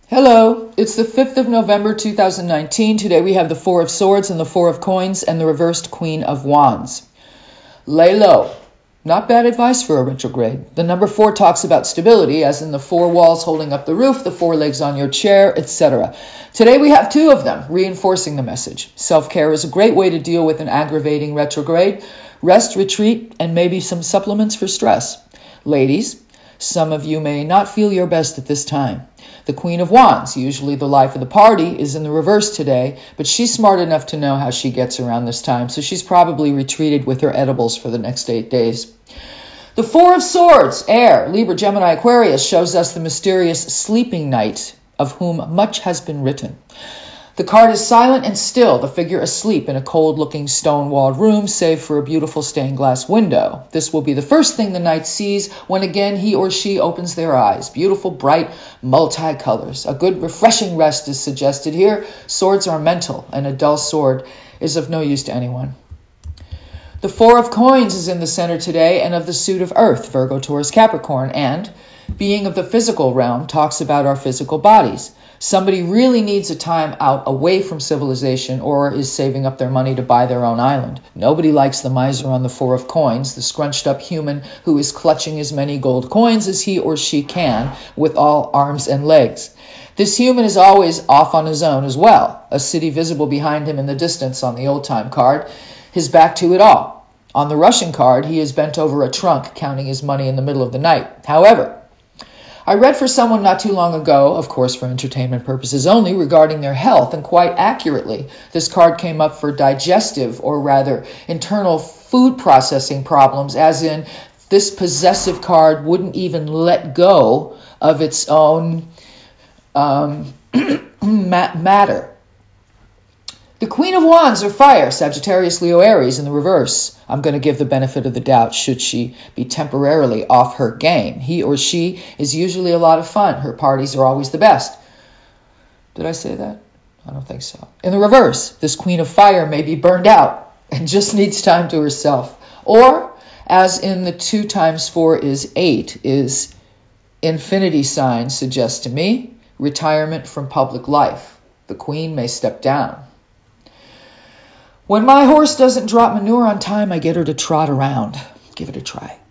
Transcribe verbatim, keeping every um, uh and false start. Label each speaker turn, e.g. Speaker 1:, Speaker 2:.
Speaker 1: Hello, it's the fifth of November two thousand nineteen. Today we have the Four of Swords and the Four of Coins and the reversed Queen of Wands. Lay low. Not bad advice for a retrograde. The number four talks about stability, as in the four walls holding up the roof, the four legs on your chair, et cetera. Today we have two of them, reinforcing the message. Self-care is a great way to deal with an aggravating retrograde. Rest, retreat, and maybe some supplements for stress. Ladies, some of you may not feel your best at this time. The Queen of Wands, usually the life of the party, is in the reverse today, but she's smart enough to know how she gets around this time, so she's probably retreated with her edibles for the next eight days. The Four of Swords, air, Libra, Gemini, Aquarius, shows us the mysterious sleeping knight, of whom much has been written. The card is silent and still, the figure asleep in a cold-looking stone-walled room, save for a beautiful stained glass window. This will be the first thing the knight sees when again he or she opens their eyes. Beautiful, bright, multicolors. A good, refreshing rest is suggested here. Swords are mental, and a dull sword is of no use to anyone. The Four of Coins is in the center today and of the suit of Earth, Virgo, Taurus, Capricorn, and, being of the physical realm, talks about our physical bodies. Somebody really needs a time out away from civilization or is saving up their money to buy their own island. Nobody likes the miser on the Four of Coins, the scrunched up human who is clutching as many gold coins as he or she can with all arms and legs. This human is always off on his own as well, a city visible behind him in the distance on the old-time card, his back to it all. On the Russian card, he is bent over a trunk, counting his money in the middle of the night. However, I read for someone not too long ago, of course for entertainment purposes only, regarding their health, and quite accurately, this card came up for digestive, or rather internal food processing problems, as in this possessive card wouldn't even let go of its own um, matter. The Queen of Wands, or fire, Sagittarius, Leo, Aries, in the reverse. I'm going to give the benefit of the doubt should she be temporarily off her game. He or she is usually a lot of fun. Her parties are always the best. Did I say that? I don't think so. In the reverse, this Queen of Fire may be burned out and just needs time to herself. Or, as in the two times four is eight, is infinity sign suggests to me, retirement from public life. The Queen may step down. When my horse doesn't drop manure on time, I get her to trot around. Give it a try.